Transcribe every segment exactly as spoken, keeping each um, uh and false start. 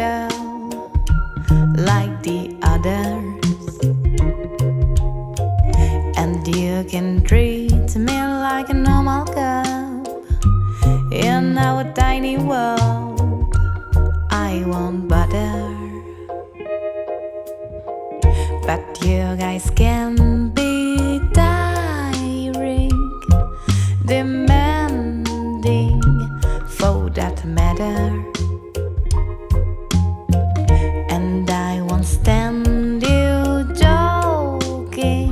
girl like the others, and you can treat me like a normal girl in our tiny world. I won't bother, but you guys can be tiring, demanding for that matter. And I won't stand you joking,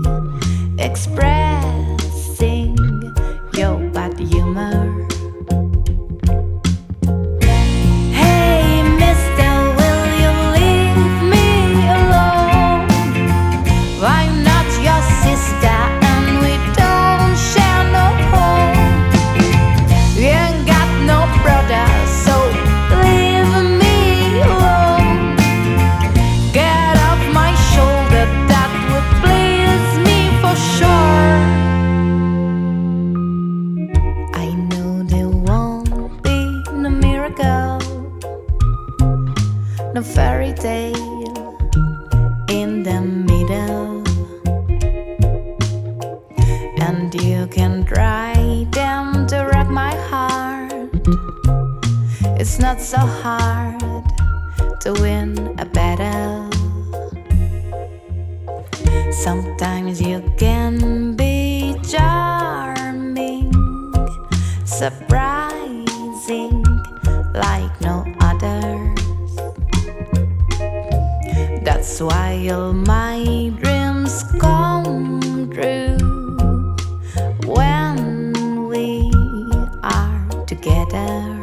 expressing your bad humor. Hey mister, will you leave me alone? I'm not your sister and we don't share no home. You ain't got no brother, so leave me alone. Get off my shoulder, that would please me for sure. I know there won't be no miracle, no fairy tale in the middle, and you can try them to wreck my heart. It's not so hard to win a battle. Sometimes you can be charming, surprising like no others. That's why all my dreams come true when we are together.